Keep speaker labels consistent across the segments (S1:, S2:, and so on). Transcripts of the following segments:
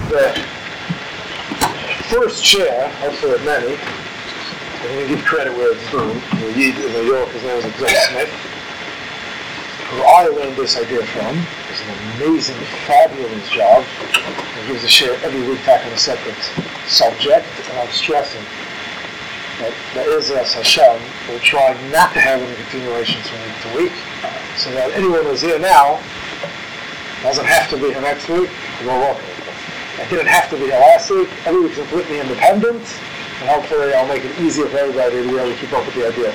S1: the first chair, hopefully of many, I'm going to give credit where it's due. The Yid in New York, his name is Greg Smith, who I learned this idea from. It's an amazing, fabulous job. He gives a share every week back on a separate subject, and I'm stressing that the Ezras Hashem will try not to have any continuations from week to week, so that anyone who's here now doesn't have to be here next week to go walking with them. It didn't have to be here last week. Every week's completely independent, and hopefully I'll make it easier for everybody to be able to keep up with the idea.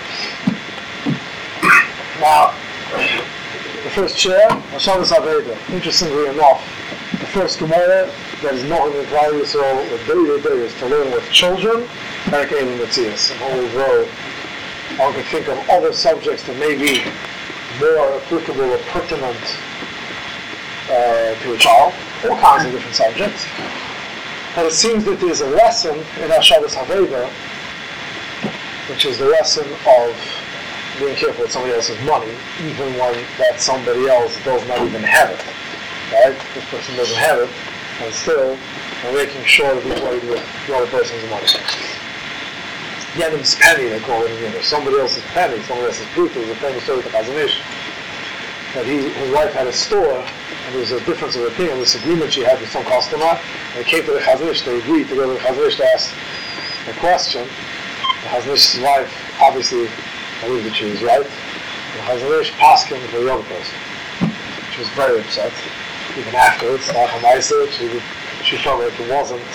S1: Now, the first chair, Hashavas Aveda. Interestingly enough, the first Gemara that is not in the Klal Yisrael, the day is to learn with children, Perek Eilim Metzias. And although I could think of other subjects that may be more applicable or pertinent to a child, all kinds of different subjects. But it seems that there's a lesson in Hashavas Aveda, which is the lesson of being careful with somebody else's money, even when that somebody else does not even have it. Right? This person doesn't have it, and still we're making sure that we play with the other person's money. Yenim's penny, they call it in Yiddish. Somebody else's penny, somebody else's pruta. There's a famous story of the Chazanish that his wife had a store, and there was a difference of opinion, this agreement she had with some customer, and they came to the Chazanish, they agreed to go to the Chazanish to ask a question. The Chazanish's wife, obviously, I believe that she was right. The Chazanish passed him for the other person. She was very upset. Even afterwards, she felt like it wasn't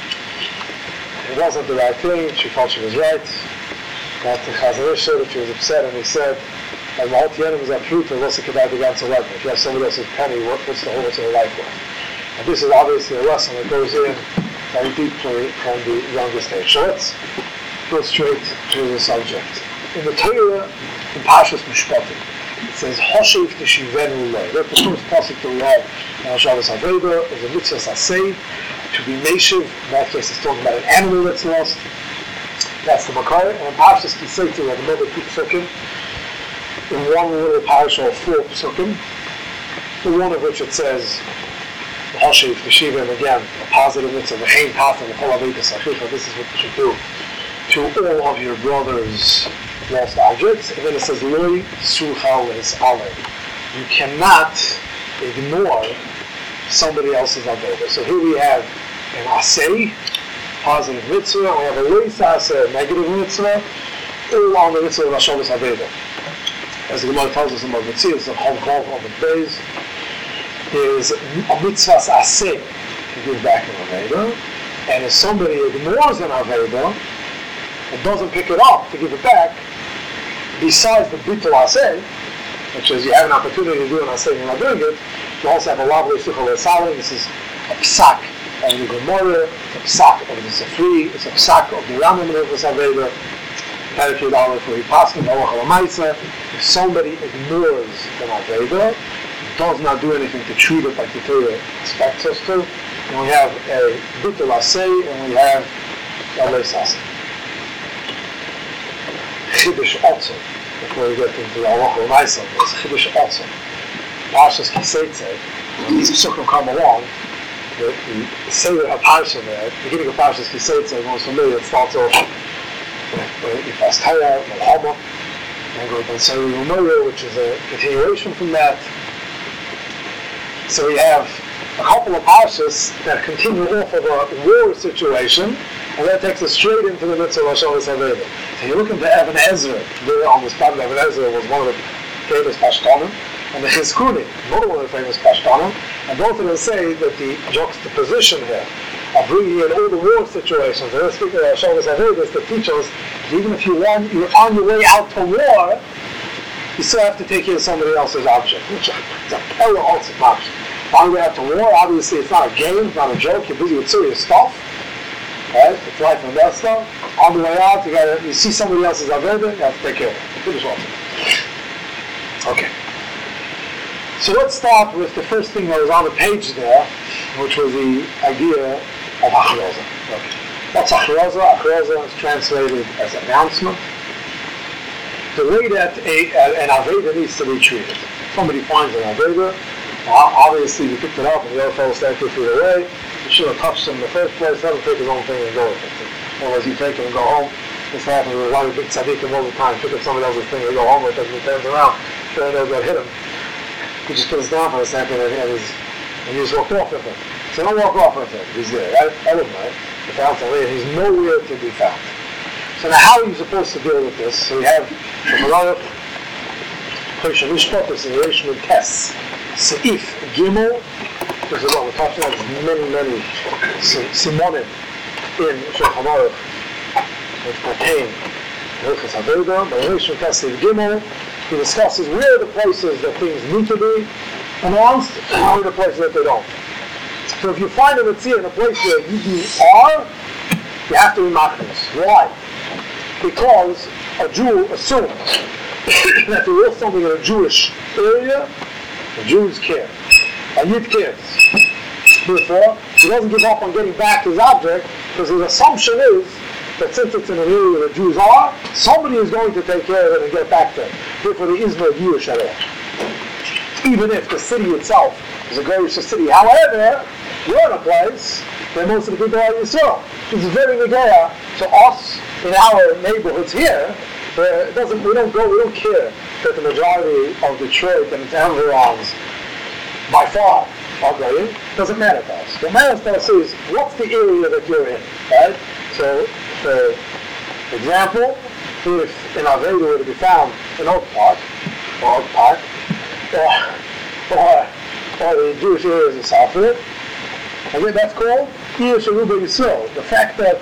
S1: the right thing. She felt she was right. But the Chazanish showed that she was upset, and he said, if you have somebody else's penny, what's the whole of your life worth? And this is obviously a lesson that goes in very deeply from the youngest age. So let's go straight to the subject. In the Torah, in Parshas Mishpatim, it says, Hoshev Teshivenu Loi. That's the first pasuk that we have in Hashavas Aveda, is a mitzvah saseh, to be meshiv. In that case, it's talking about an animal that's lost. That's the Makar. And in Parshas Kiseitu, we have another two psukim. In one little parasha of 4 psukim, the one of which it says, Hoshev Teshiva, and again, a positive mitzvah, V'chein Tatan, V'chol Avetis Achicha, this is what you should do to all of your brother's lost objects. And then it says, Loi Suchal is Ale. You cannot ignore somebody else's Aveda. So here we have an Asei, positive mitzvah, and we have a Loi Saseh, negative mitzvah, all on the mitzvah of Hashavas Aveda. As the Gemara tells us in Mitzias of Hom Kov of the days, is a mitzvah's aseh to give back an Aveda, and if somebody ignores an Aveda and doesn't pick it up to give it back, besides the bittul aseh, which is you have an opportunity to do an aseh and you're not doing it, you also have a lovely suchal esalim. This is a psak of the Gemara, it's a psak of the Sefri, it's a psak of the Rambam in this Aveda. If somebody ignores the Aveda, does not do anything to treat it like the Torah expects us to, and we have a bittul aseh and we have a leis aseh. Chiddush also, before we get into the halacha l'maisa, is chiddush also. Parshas Kiseitzei, when these psukim come along, the Seder HaParsha there, the beginning of Parshas Kiseitzei, everyone's familiar, it starts off Yifas Torah, Melchama, and go to Seder Yomorah, which is a continuation from that. So we have a couple of parshas that continue off of a war situation, and that takes us straight into the mitzvah of Hashavas Aveda. So you look into Even Ezra, there on this time, Even Ezra was one of the famous Pashtanim, and the Chizkuni, another one of the famous Pashtanim, and both of them say that the juxtaposition here of bringing in all the war situations, and they're speaking of Hashavas Aveda, is to teach us that even if you're on your way out to war, you still have to take care of somebody else's object, which is a polar ultimate option. On the way out to war, obviously it's not a game, it's not a joke, you're busy with serious stuff, right? It's life and death stuff. On the way out, you see somebody else's Aveda, you have to take care of it. Finish off. Okay. So let's start with the first thing that was on the page there, which was the idea of Achroza. Okay. What's Achroza? Achroza is translated as announcement. The way that an Aveda needs to be treated. Somebody finds an Aveda, obviously you picked it up and the other fellow stands 2 feet away, you should have touched him in the first place. Let him take his own thing and go with it. Otherwise, you take it and go home. This happens with a lot of big tzaddikim all the time. Pick up somebody else's thing and go home with it, and he turns around. Sure, he knows what hit him. He just puts it down for a second, and he just walked off with it. So don't walk off with it. He's there. I don't know. The found something. He's nowhere to be found. So now, how are you supposed to deal with this? So we have the Baruch, Choshen Mishpat, this is the Reish Nun Tes, Seif Gimel. This is what we're talking about. There's many simonim in Shulchan Aruch which pertain to Hilchos Avoda. But Reish Nun Tes Seif Gimel, he discusses where are the places that things need to be announced and where are the places that they don't. So if you find a mitzvah in a place where you are, you have to be machnos. Why? Because a Jew assumes that there is something in a Jewish area, the Jews care. A Yid cares. Therefore, he doesn't give up on getting back his object, because his assumption is that since it's in an area where the Jews are, somebody is going to take care of it and get back to it. Therefore, there is no Jewish area. Even if the city itself is a Goyish city. However, you're in a place where most of the people are Yisrael. It's very negaya to us in our neighborhoods here. We don't care that the majority of Detroit and its environs by far are Goyim. Doesn't matter to us. What matters to us is what's the area that you're in, right? So, for example, if in Aveda were to be found an Oak Park, or the Jewish areas of Southfield, again, that's called Ir Sheruba Yisrael. The fact that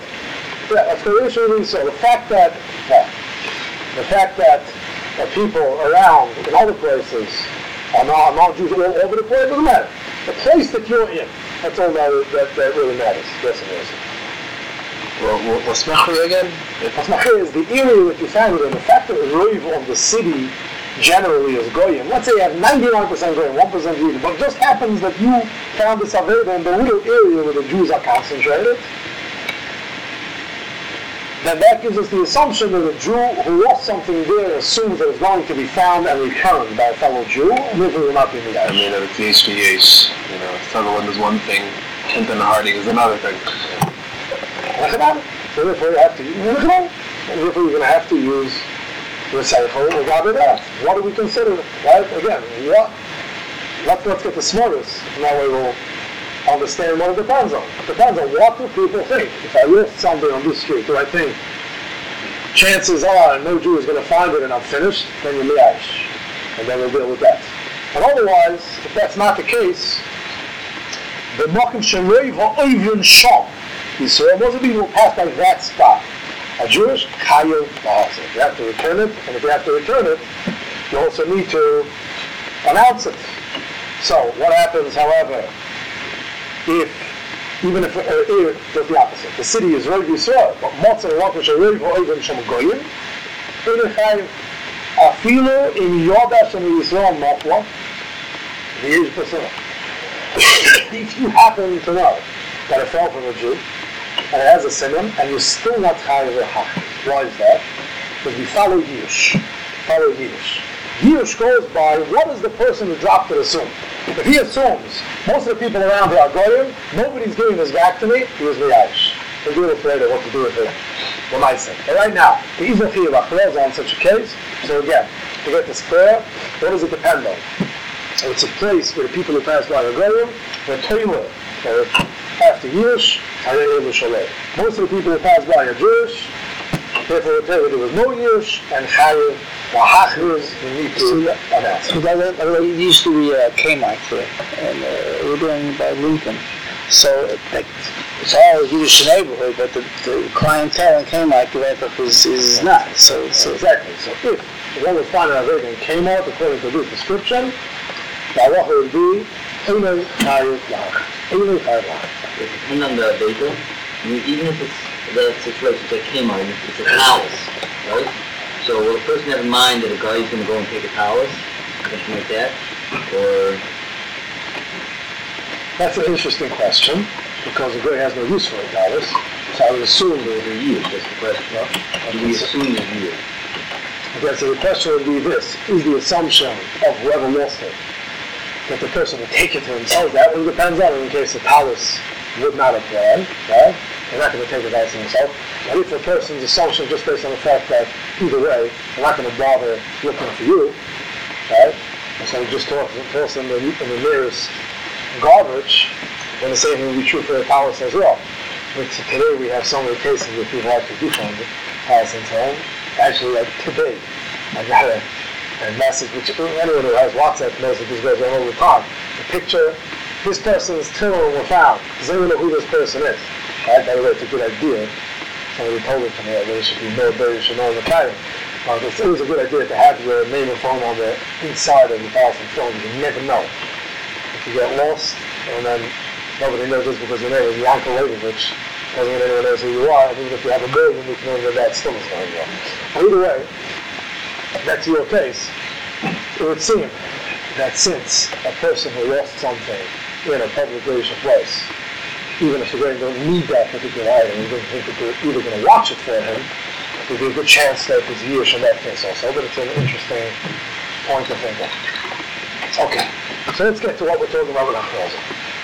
S1: the people around in other places are non-Jews all over the place, doesn't matter. The place that you're in, that's all that really matters. Yes, it is.
S2: Well, what's Machri again?
S1: Machri is the area that you find it in. The fact that the roof of the city generally is Goyim. Let's say you have 99% Goyim, 1% Jews, but it just happens that you found this Aveda in the little area where the Jews are concentrated. Then that gives us the assumption that a Jew who lost something there assumes that it's going to be found and returned by a fellow Jew, and therefore will not be Miyash.
S2: I mean, it's yesh to yesh. You know, Sutherland is one thing, Hinton and Harding is another thing.
S1: So therefore you're going to have to use the Seichel regarding that. What do we consider? Right? Again, let's get the smartest, and that way we'll understand what it depends on. It depends on what do people think. If I lift something on this street, do I think chances are no Jew is going to find it and I'm finished, then you're miyash. And then we'll deal with that. And otherwise, if that's not the case, the Mokim Shereiv ha'ovin sham Yisrael, most of the people will pass by that spot. A Jewish Chayav Ba'aseh. You have to return it, and if you have to return it, you also need to announce it. So, what happens, however, even if does the opposite. The city is Rov Yisrael, but Motzah Mokim Shereiv ha'ovin sham goyim, Ein Chayav Afilu im Yoda Shem Yisrael Mokla, the 80%. If you happen to know that it fell from a Jew, and it has a simon, and you're still not chayav v'hach. Why is that? Because we follow Yish. Yish goes by what is the person who dropped it assume. If he assumes most of the people around here are goyim, nobody's giving this back to me, he was miyash. We'll deal with later what to do with it. What might say. But right now, the Izrachi of Achroz on such a case. So again, to get this clear, what does it depend on? It's a place where the people who pass by are goyim, they're toilet, or after Yish, most of the people who pass by are Jewish, therefore there was no Yish, and Chayav, Wahachuz, you need to announce.
S3: So it used to be a Kmart here, and we're doing by Lincoln. So it's all a Jewish neighborhood, but the clientele in Kmart is not. So
S1: exactly. So if one would find an Aveda in Kmart, according to this description, the halacha would be Einay Chayav Lahach. Einay Chayav Lahach.
S4: Depending on the Aveda, I mean, even if it's the situation that came on, it's a palace, right? So will a person have in mind that a guy is going to go and take a palace, something like that, or?
S1: That's an interesting question, because the guy has no use for a palace, so I would assume
S4: there are years, that's the question.
S1: No?
S4: Do we assume there's years?
S1: Okay, so the question would be this, is the assumption of whoever lost it, that the person would take it to himself? That one depends on in case the palace would not apply, right? They're not going to take advice on themselves. And if a person's assumption just based on the fact that either way, they're not going to bother looking for you, right? And so we just toss them in the nearest garbage, then the same thing will be true for the palace as well. But today we have so many cases where people like to defund the palace and so on. Actually, like today, I got a message, which anyone who has WhatsApp knows that this goes on all the time. The picture, this person's children were found. Does anyone know who this person is? Right? By the way, it's a good idea. Somebody told it to me that there should be no better, should know the pattern. It's always a good idea to have your name and phone on the inside of the palace and phone. You never know. If you get lost, and then nobody knows this because your name is Yanko Leibovich, doesn't mean anyone knows who you are. Even if you have a million, you can know that still is going on. Either way, that's your case. It would seem that since a person who lost something in a public relations place, even if the guy don't need that particular item, you don't think that they're either going to watch it for him, there'd be a good chance that there's years in that case also, but it's an interesting point to think of. Okay, so let's get to what we're talking about with Achroza.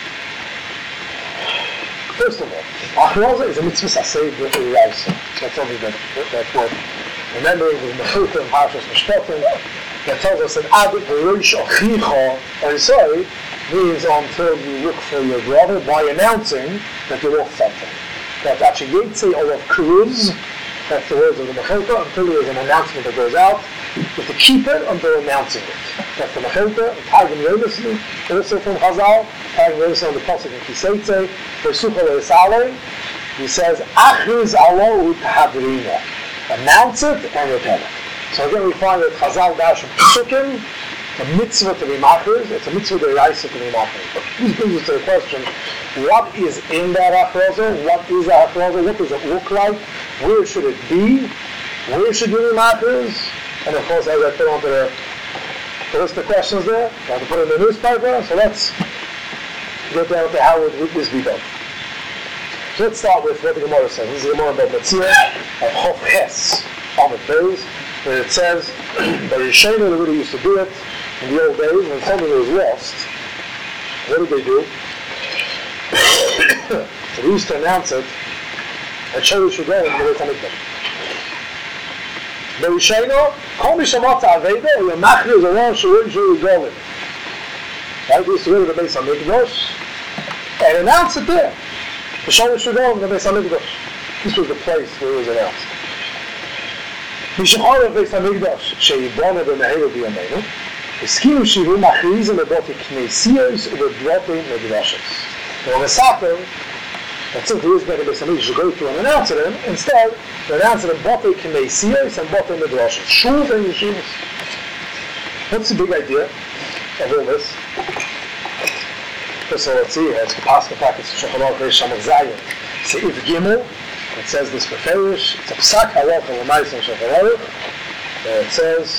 S1: First of all, Achroza is a mitzvah saseh b'iraisa. That's something that we're remembering with Mechilta and Parshas Mishpatim that tells us that Ad v'rosh achicha oisoi means until you look for your brother by announcing that you lost something. That's actually Yetzi Olav Kuruz, that's the words of the Mechilta, until there is an announcement that goes out. You have to keep it until announcing it. That's the Mechilta, Targum Yonisli, also from Chazal, Targum Yonisli on the Pasuk in Kiseitze, Versucha Le'esale, he says, Achriz alo u'tahadrina. Announce it and repent it. So again we find that Chazal dash and Pesukim, it's a mitzvah to be machriz, it's a mitzvah d'oraisa to be machriz. But this brings us to the question, what is in that achroza? What is that achroza? What does it look like? Where should it be? Where should you be machriz? And of course, as I put onto the list of questions there, I have to put it in the newspaper, so let's get down to how would this be done. So let's start with what the Gemara says. This is the Gemara about Metzia of Chof Ches, Amid Beis, where it says, the Rishonim that really used to do it in the old days when something was lost. What did they do? So they used to announce it that Shavu should go in the Beit HaMikdash. The Rishonim, Kol Mishamatza Aveda, or Yamachri is a one Shavu should go in. Right? They used to go to the Beit HaMikdash and announce it there. The Shavu should go in the Beit HaMikdash. This was the place where it was announced. משחור בית המקדש שיבונה במהרה בימינו הסכימו שיהיו מכריזים בבתי כנסיות ובבתי מקדשות. Well, the Satan, that simply is better beit hamikdash should go to and announce them. Instead, they announce them botei knesiyos and botei midrashos, shuls and yeshivas. What's the big idea of all this? So let's see. It's Pascha Packets Shulchan Aruch Reish Amud Zayin Seif Gimel. It says this beferish. It's a psak halacha l'maisa Shulchan Aruch. It says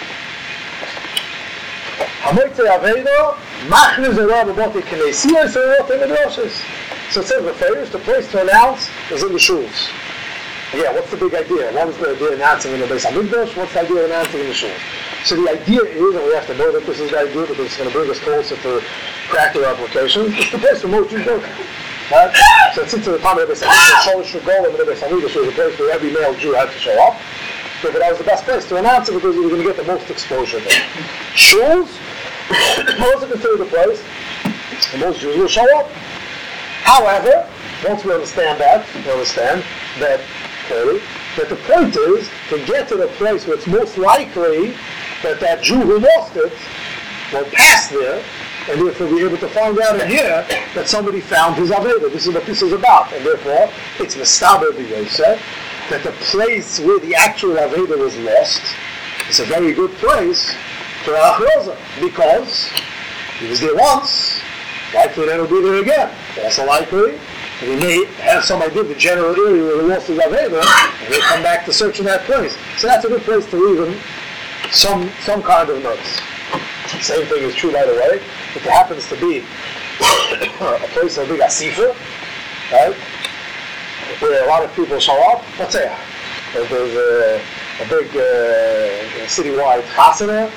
S1: Hamoitei Aveda Machriz Zerah b'botei knesiyos and botei midrashos. So it says beferish. The place to announce is in the shuls. Yeah, what's the big idea? What is the idea of announcing in the Beis HaMikdash? What's the idea of announcing in the shuls? So the idea is, and we have to know that this is the idea because it's going to bring us closer to practical applications, it's the place where most Jews go. Right? So since the time of the Beis HaMikdash, Sholish should go, and the Beis HaMikdash was a place where every male Jew had to show up. So that was the best place to announce it because you were going to get the most exposure there. Shuls, most are considered the place, and most Jews will show up. However, once we understand that clearly, that the point is to get to the place where it's most likely that that Jew who lost it will pass there and therefore be able to find out and hear that somebody found his Aveda. This is what this is about. And therefore, it's Mestaber B'Yosef, that the place where the actual Aveda was lost is a very good place for Achroza because he was there once, likely then he'll be there again. Also likely that he may have some idea of the general area where he lost his Aveda, and he'll come back to search in that place. So that's a good place to leave him some kind of notes. Same thing is true, by the way, if there happens to be a place of big asifa, right, where a lot of people show up. Let's say there's a big citywide chasana,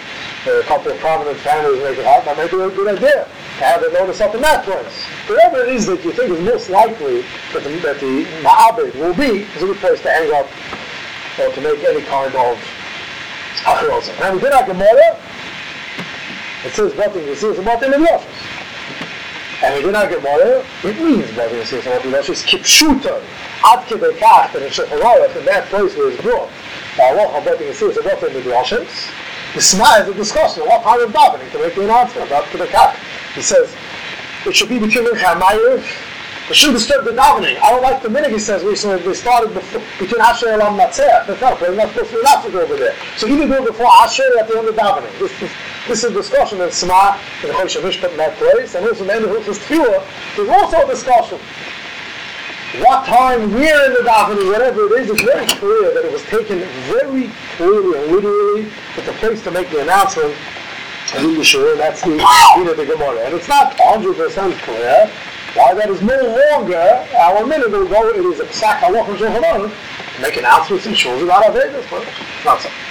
S1: a couple of prominent families make it hot, that may be a good idea to have it notice up in that place. Wherever it is that you think is most likely that the ma'abed will be, is a good place to hang up or to make any kind of achroza. Now we did our Gemara, it says Batim Yisir, it's Batim Midrashos. And we did our Gemara, it means Batim Yisir, it's Batim Midrashos, Kipshuta, Ad Kidei Kach, and in Shulchan Aruch, in that place where it's brought, Halacha Batim Yisir, it's Batim Midrashos. The Sma is a discussion, what kind of davening to make the announcement, Ad Kidei Kach. He says, it should be between Mincha and Ma'ariv. It shouldn't disturb the davening. I don't like the minute, he says, recently, they started between Asher and Elam Natzeh. They're not supposed to be allowed to go over there. So either go before Asher or at the end of davening. This is a discussion in Sma, in the Chodesh HaMishpat in that place, and also in the end of Hilchos Tefillah, there's also a discussion. What time, where in the davening, whatever it is, it's very clear that it was taken very clearly and literally at the place to make the announcement. And in Yeshua, that's the Din of the Gemara. And it's not 100% clear why that is no longer our minute ago. It is a psak halacha Shulchan Aruch to make announcements in shuls about Avedas, but it's not so.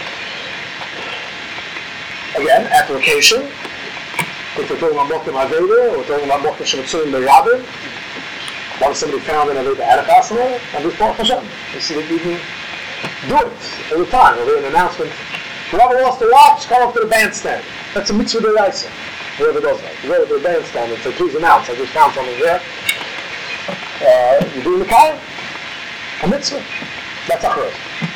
S1: Again, application. If we're talking about Mokim Aveda, or we're talking about Mokim Shemitzurim B'Yabim, what if somebody found an Aveda Adachasana, and we Baruch Hashem. You see that you can do it all the time. There'll be an announcement. Whoever wants to watch, come up to the bandstand. That's a mitzvah d'oraisa. Whoever does that. You go to the bandstand and say, please announce, I just found something here. You're doing the Kayim. A mitzvah. That's achroza.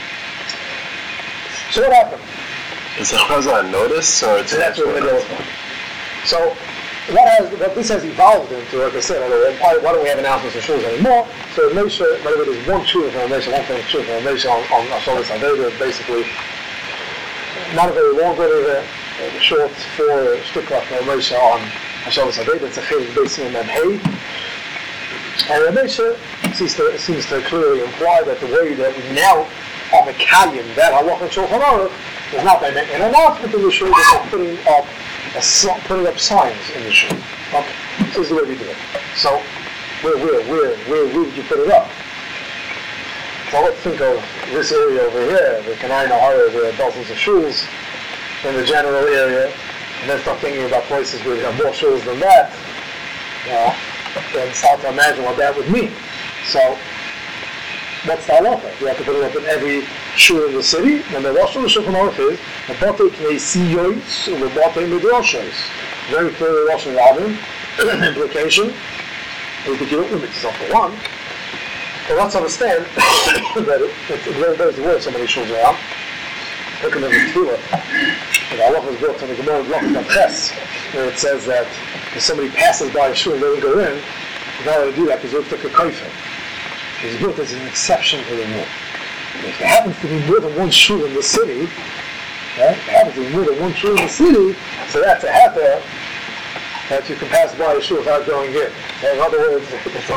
S1: So what happened?
S2: Is achroza a notice, or it's
S1: that's what we're doing. So, what this has evolved into, like I said, why don't we have announcements in shuls anymore? So Moshe, whether it is one shul from Moshe, one thing shul from Moshe on Shabbos Aveda, basically, not a very long video, the short for Shtikla from Moshe on Shabbos Aveda, it's a Chiluk Beisim and Hey. And Moshe seems to clearly imply that the way that we now are Mekayim, that halacha Shulchan Aruch, is not by making an announcement in the shul, but by putting up signs in the shul. Okay, this is the way we do it. So, where would you put it up? So let's think of this area over here, the Kanai Nahara, there are dozens of shuls in the general area, and then start thinking about places where there are more shuls than that, and start to imagine what that would mean. So, that's the halacha. You have to put it up in every shul in the city, and the Rosh Shulchan Aruch is, the Batei Kneisiyois, and the Batei Midrashos. Very clearly Rosh Hashanah, implication is that you don't limit yourself to one. But let's understand that it's very better to wear so many shuls around. Look at the Tefillah. The halacha was built on the Gemara Blachim Ches, where it says that if somebody passes by a shul and doesn't go in, you're not allowed to do that because it looks like a kaifer. It's built as an exception to the rule. If there happens to be more than one shul in the city, right? There happens to be more than one shul in the city, so that's a heter that you can pass by a shul without going in. So in other words, that's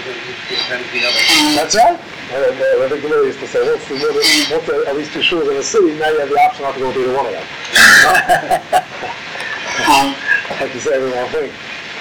S1: right. The Gemara used to say, once there at least two shuls in the city, now you have the option not to go to either one of them. I have to say every one thing.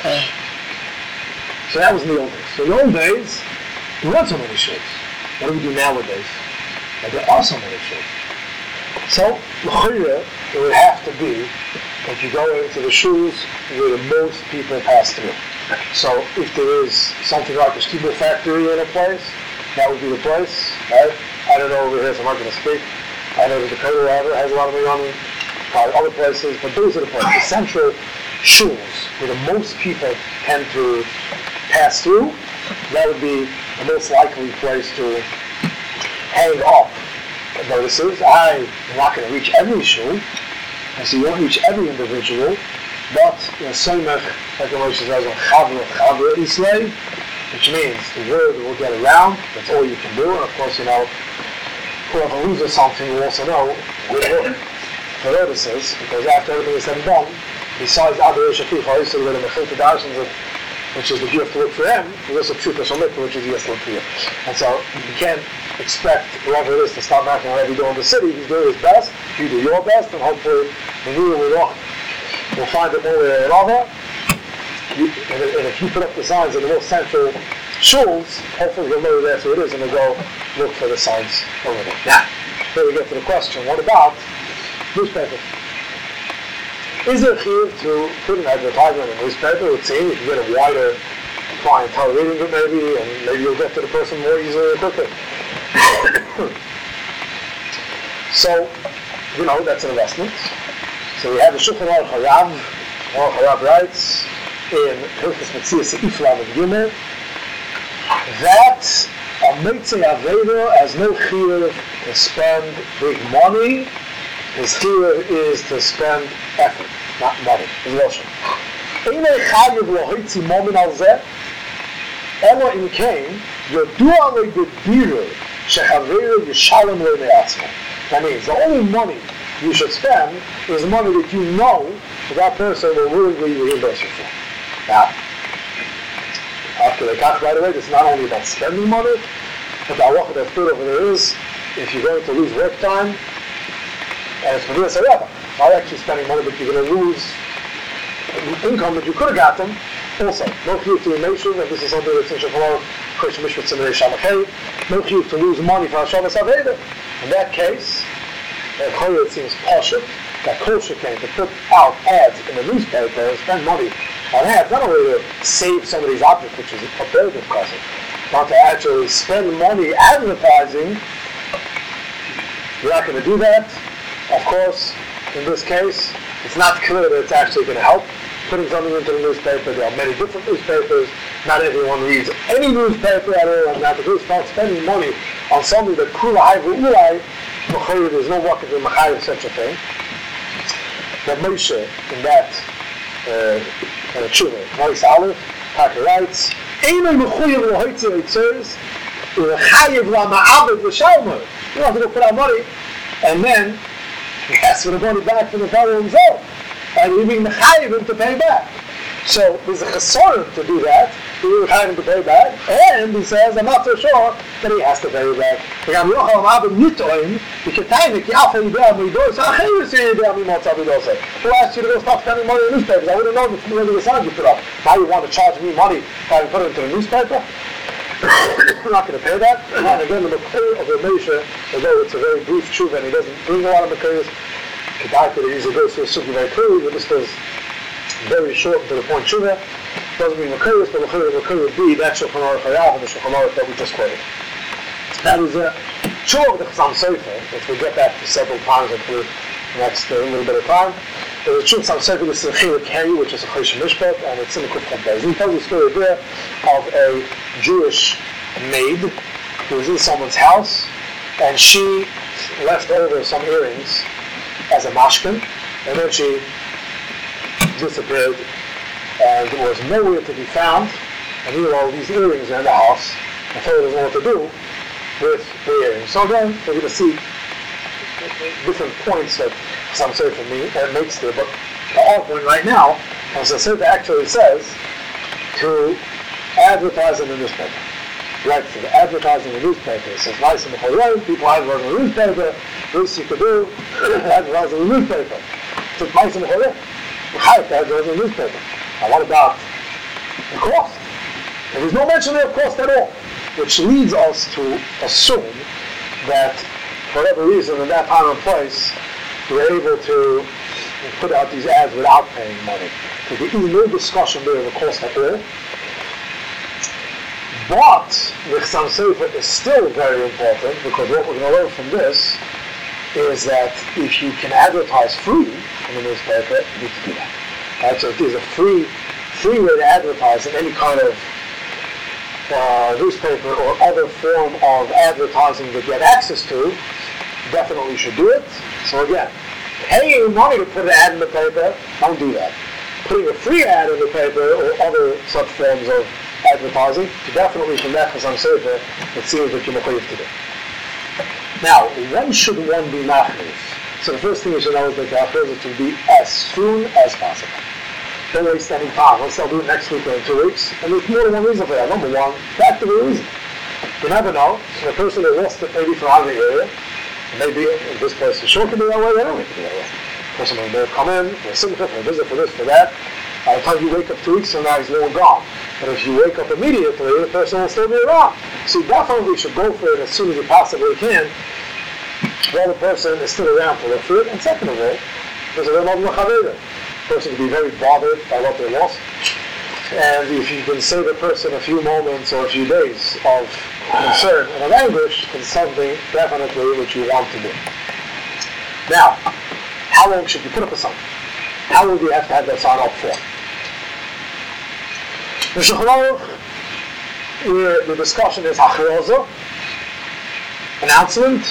S1: So that was in the old days. So in the old days, there weren't so many shuls. What do we do nowadays? But there are so many shuls. So, l'chayra, it would have to be that you go into the shuls where the most people pass through. So, if there is something like a Stiebel factory in a place, that would be the place, right? I don't know over here, so I'm not going to speak. I know that the Kotel has a lot of money, probably other places, but those are the places. The central shuls where the most people tend to pass through, that would be the most likely place to hang up notices. I'm not going to reach every shul, and so you won't reach every individual, but Somech, like the Moshe says, Chavra Islay, which means the word will get around, that's all you can do, and of course, whoever loses something, you also know where the notices, because after everything is said and done, besides Adar Shaficha, so we're going to Mechil Kedarshan, which is that you have to look for him, there's also Pshuta Shalmit, which is you have to look for you. And so you can't expect whoever it is to stop knocking on every door in the city. He's doing his best, you do your best, and hopefully we'll find it one way or another. And if you put up the signs in the most central shuls, hopefully he'll know that's who it is, and he'll go look for the signs over there. Now, here we get to the question, what about newspapers? Is there a chiyuv to put an advertisement in a newspaper? It would seem you can get a wider clientele reading it maybe, and maybe you'll get to the person more easily and quickly. So, that's an investment. So we have the Shulchan Aruch Harav. Aruch Harav writes in Hilchos Metzias Seif Lamed Gimel that a Meitzei Aveda has no chiyuv to spend big money. His chiyuv is to spend effort, not money. Loshen. Einei chayiv lohoitzi momin al zeh, elo im kein yodu alei b'biru shechaveru yishalem lo me'atzmo. That means the only money you should spend is money that you know that person will willingly reimburse you for. Now, after the cut right away, this is not only about spending money, but the halacha that's put over there is, if you're going to lose work time, and it's Medina Sareva, not actually spending money, but you're going to lose income that you could have gotten, also, no chiyuv to nation, and this is something that's in Shulchan Aruch Mishpat Tzimrei Shamachay, no chiyuv to lose money for Hashavas Aveda. In that case, it seems poshut, that kosher came to put out ads in the newspaper and spend money on ads, not only to save somebody's object, which is a building cost, but to actually spend money advertising. You're not going to do that. Of course, in this case, it's not clear that it's actually going to help putting something into the newspaper. There are many different newspapers. Not everyone reads any newspaper at all. And now to start spending money on something that kula hayvu ulai, there's no wakif in Machayev such a thing. But Moshe, in that tshuva, Moshe Aleph, Taka writes, Einay mechuyev lohoitzi eitzeres, ulechayev la'ma'abed l'shalmer. You don't have to go put out money, and then he asks for the money back from the fellow himself, and we being mechayev him to pay back. So there's a chesaron to do that. He will mechayev him to pay back, and he says, I'm not so sure that he has to pay back. We'll ask you to go stop spending money in newspapers. I wouldn't know whether the signs you put up. Now you want to charge me money if I put it into the newspaper? I'm not going to pay that. And again, the Makor of the Moshe, although it's a very brief tshuva and he doesn't bring a lot of Makors, Kedai usually goes to a sugi very clearly, but this is very short and to the point tshuva. Doesn't mean Makors, but Makor would be that Shulchan Aruch Harav and the Shulchan Aruch that we just quoted. That is a tshuva of the Chassam Sofer, which we'll get back to several times into the next little bit of time. There's a tshuva of Chassam Sofer, this is a Chiluk Hei, which is a Chosh Mishpat, and it's in the Kuf Chad Beis. He tells the story there of a Jewish maid who was in someone's house, and she left over some earrings as a mashkin, and then she disappeared, and was nowhere to be found, and meanwhile these earrings are in the house, and Pharaoh doesn't know what to do with the earrings. So again, we're going to see different points that some say for me makes there, but the whole point right now, as the Sefer actually says, to advertise in the newspaper. Right, so the advertising in the newspaper. It says nice in the Choron, people advertise in the newspaper, this you could do, advertise in the newspaper. So it's nice in the Choron. You have to advertise in the newspaper. Now what about the cost? There is no mention of cost at all, which leads us to assume that for whatever reason in that time and place we were able to put out these ads without paying money. So there is no discussion there of the cost at all. But the Chassam Sofer is still very important, because what we're going to learn from this is that if you can advertise free in the newspaper, you need to do that. Right? So if there's a free way to advertise in any kind of newspaper or other form of advertising that you have access to, definitely should do it. So again, paying money to put an ad in the paper, don't do that. Putting a free ad in the paper or other such forms of advertising, definitely from that Chassam Sofer, it seems that you're mechayiv to do. Now, when should one be machniv? So the first thing you should know is that the halacha is to be as soon as possible. Don't waste any time. Let's do it next week or in 2 weeks. And there's more than one reason for that. Number one, practical reason. You never know. The person that lost it maybe from out of the area, maybe in this place is sure to be that way, they don't need to be that way. The person may come in, for a simcha, for a visit, for this, for that. By the time you wake up 2 weeks from now, he's long gone. But if you wake up immediately, the person will still be around. So you definitely should go for it as soon as you possibly can, while the person is still around to look for it. And second of all, there's a real chaveda. person can be very bothered by what they lost. And if you can save a person a few moments or a few days of concern and of anguish, it's something definitely which you want to do. Now, how long should you put up a sign? How long do you have to have that sign up for? The Shulchan Aruch, where the discussion is hachroza, announcement.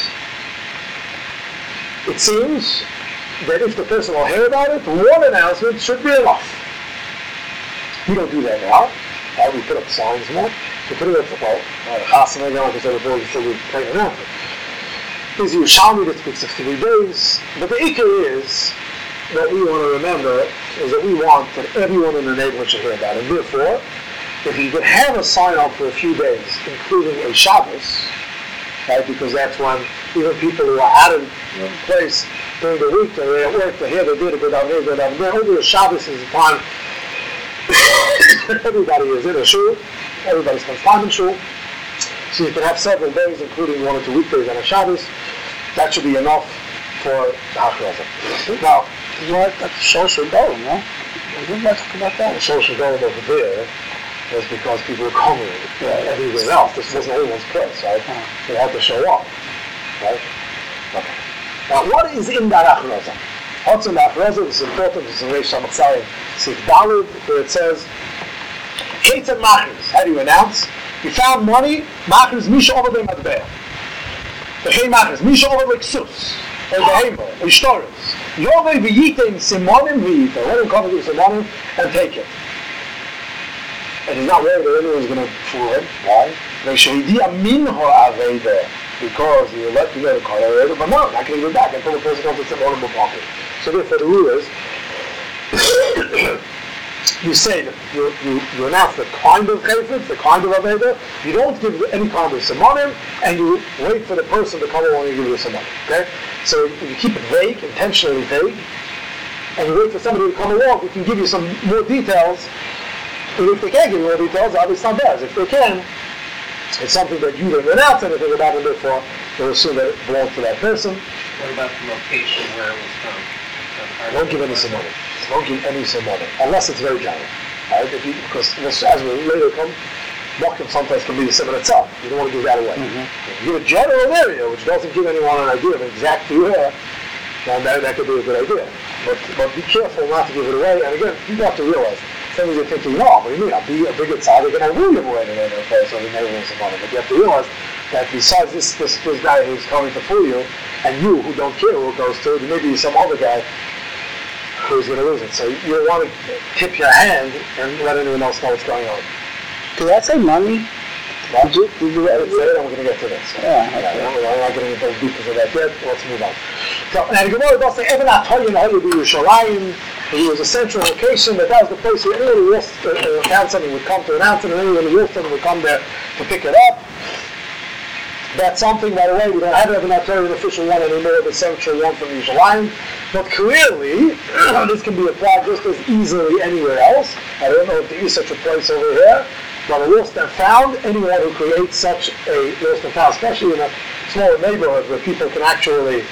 S1: It seems that if the person will hear about it, one announcement should be enough. We don't do that now. We put up signs more. We put it up, Chassan again, like I said before, we still do plain announcement. There's Yerushalmi that speaks of 3 days, but the ikar is, what we want to remember is that we want that everyone in the neighborhood should hear about it. And therefore, if you could have a sign up for a few days, including a Shabbos, right, because that's when even people who are out of place during the week, they're at work, they're here, they do, they go down there, go down there. Over the Shabbos is the time everybody is in a shul, everybody spends time in shul, so you can have several days, including 1 or 2 weekdays and a Shabbos. That should be enough for the hachroza. Now,
S3: you know what? That's social going, no? We didn't talk about that.
S1: The social going over there was because people were coming everywhere else. This wasn't anyone's place, right? They had to show up, right? Okay. Now, what is in that hachroza? What's in the hachroza? This is important. This is in Reish Hamatzayim Sif Daled, where it says, Ketzad Machris. How do you announce? You found money. Machris Misha over the Matbeah. The Hey Machris Misha over the Ksus. Or the Heimah. Or Shtoris. Yovei v'yitem simonim v'yitem. Let him come with the simonim and take it. And he's not worried that anyone's going to fool him. Why? Because you let me go to call it, but no, not going to go back until the person comes to sit on the pocket. So therefore the rule is, you say that you announce the kind of chayfetz, the kind of aveda, you don't give any kind of simonim, and you wait for the person to come along and give you the simonim. Okay? So you keep it vague, intentionally vague, and you wait for somebody to come along who can give you some more details. And if they can't give you more details, obviously it's not theirs. If they can, it's something that you didn't announce anything about, and therefore they'll assume that it belongs to that person.
S5: What about the location where it was from?
S1: Don't give any simonim. Don't give any simonim, unless it's very general. Right? Because as we later come, Mokim sometimes can be the simon itself. You don't want to give that away. If you give a general area which doesn't give anyone an idea of exactly where, then that could be a good idea. But be careful not to give it away. And again, you have to realize, things you're thinking, no, what do you mean? I'll be a bigger tzaddik and I will give away the place so we never win some money. But you have to realize that besides this guy who's coming to fool you, and you who don't care who it goes to, there may be some other guy who's going to lose it. So you don't want to tip your hand and let anyone else know what's going on.
S3: Did that say money?
S1: Did you say it? I'm going to get to this.
S3: Yeah, okay.
S1: I'm not getting into the details of that yet. Let's move on. So, and the Gemara does say, Even Atoyin Hoyu B'Yushalayim, he was a central location, but that was the place where anyone who lost found something would come to announce it, and anyone who lost something would come there to pick it up. That's something, by the way, we don't have Even Atoyin, an official one anymore, the central one from Yerushalayim. But clearly, this can be applied just as easily anywhere else. I don't know if there is such a place over here. But a lost and found, anyone who creates such a lost and found, especially in a smaller neighborhood where people can actually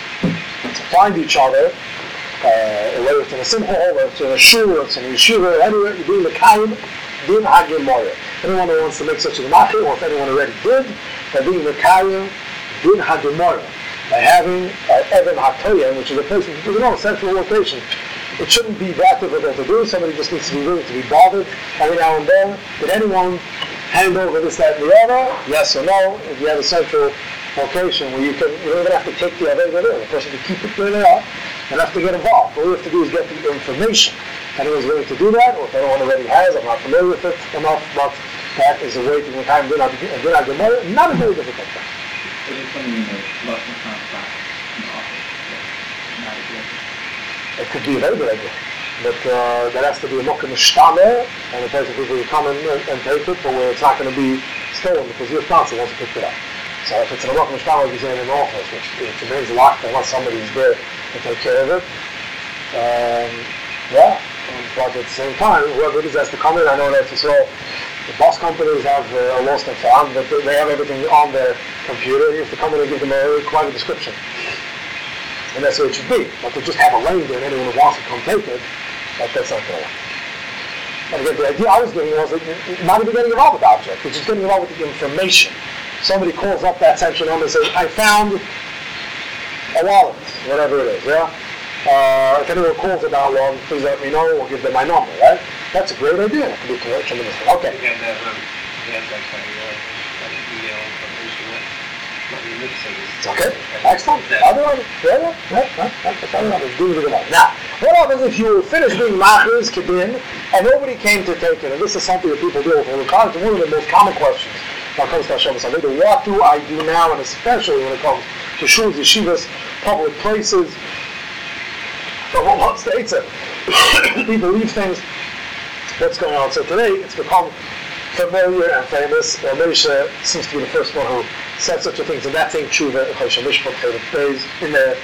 S1: find each other, whether it's in a simcha hall, whether it's in a shul, or it's in a yeshiva, anywhere, you're doing the kaim, din hagim moyer. Anyone who wants to make such a machir, or if anyone already did, they're doing the kaim, din hagim moyer. By having Even Hatoyen, which is a place which is a central location. It shouldn't be that difficult to do. Somebody just needs to be willing to be bothered every now and then. Did anyone hand over this, that, and the other? Yes or no? If you have a central location where you don't even have to take the other there. The person can keep it where they are and have to get involved. All you have to do is get the information. Anyone's willing to do that, or if anyone already has, I'm not familiar with it enough, but that is a way to time not a very difficult thing. It could be a very good idea, but there has to be a mokum shtame, and a place where people will come and take it, but where it's not going to be stolen because your sponsor wants to pick it up. So if it's in a mokum shtame, it's in an office, which remains locked unless somebody is there to take care of it. But at the same time, whoever it is has to come in. I know that the bus companies have a lost and found, but they have everything on their computer. You have to come in and give them quite a description. And that's what it should be. But to just have a lane there and anyone who wants to come take it, That's not going to work. And again, the idea I was giving was that you're not even getting involved with the object, you're just getting involved with the information. Somebody calls up that central number and says, I found a wallet, whatever it is, yeah? If anyone calls about one, please let me know, or give them my number, right? That's a great idea. That could be tremendous. Okay.
S5: Again, that like email information that
S1: Okay, excellent. Now, what happens if you finish doing machers, kedin, and nobody came to take it? And this is something that people deal with all the time. It's one of the most common questions when it comes to Hashem Shalom. What do I do now, and especially when it comes to shuls, yeshivas, public places? So what's the answer? People leave things. What's going on? So today, it's become familiar and famous. Moshe seems to be the first one who said such a thing. So that's in Tshuva, in the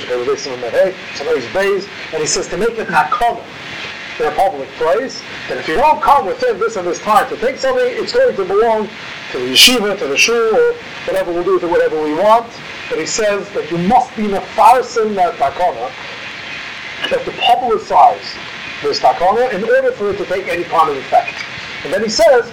S1: Beis, and he says to make it hakama in a public place, that if you don't come within this and this time to take something, it's going to belong to the yeshiva, to the shul, or whatever we'll do with it, whatever we want. But he says that you must be mefarsim that hakama, that to publicize this takana in order for it to take any kind of effect. And then he says,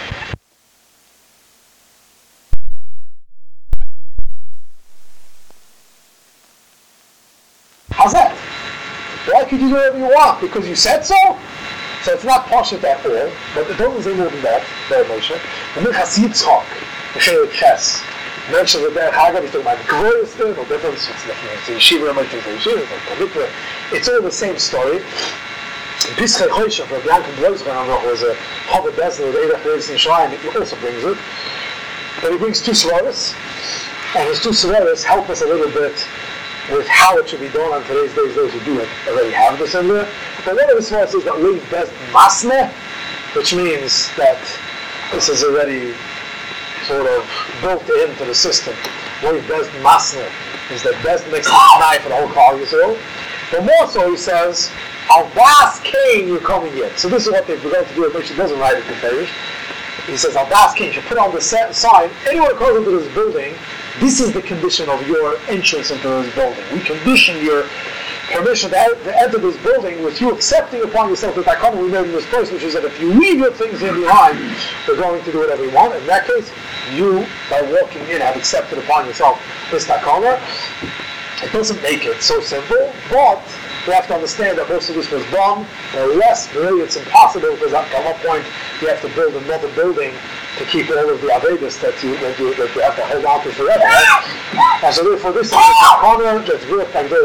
S1: how's that? Why could you do whatever you want? Because you said so? So it's not pashut at all, but the Torah is more than that, very Moshe. The Minchas Yitzchak, the Sheikh Ches, mentions that there, Haggadah, he's talking about the greatest thing, no difference, it's the yeshiva, it's all the same story. Pischei Choshech, Rabbi Yankel Bloizman was a Chavod Bezdin with Eidach Reis in Shirayim, he also brings it. But he brings two svaros, and his two svaros help us a little bit with how it should be done on today's days. Those who do it already have this in there. But one of the svaros is that Leiv Bezdin Masne, which means that this is already sort of built into the system. Leiv Bezdin Masne is that Bezdin makes a knife for the whole Klal Yisrael. But more so, he says, Al Das Kain, you're coming in. So this is what they're going to do. Moshe doesn't write it in Farish. He says, Al Das Kain, you should put on the sign, anyone who comes into this building, this is the condition of your entrance into this building. We condition your permission to enter this building with you accepting upon yourself that takana we made in this place, which is that if you leave your things here behind, we're going to do whatever you want. In that case, you, by walking in, have accepted upon yourself this takana. It doesn't make it so simple, but we have to understand that most of this was done, or less, really it's impossible, because at one point you have to build another building to keep all of the Avedis that you have to hold on to forever, right? And so therefore this is the takana that's built by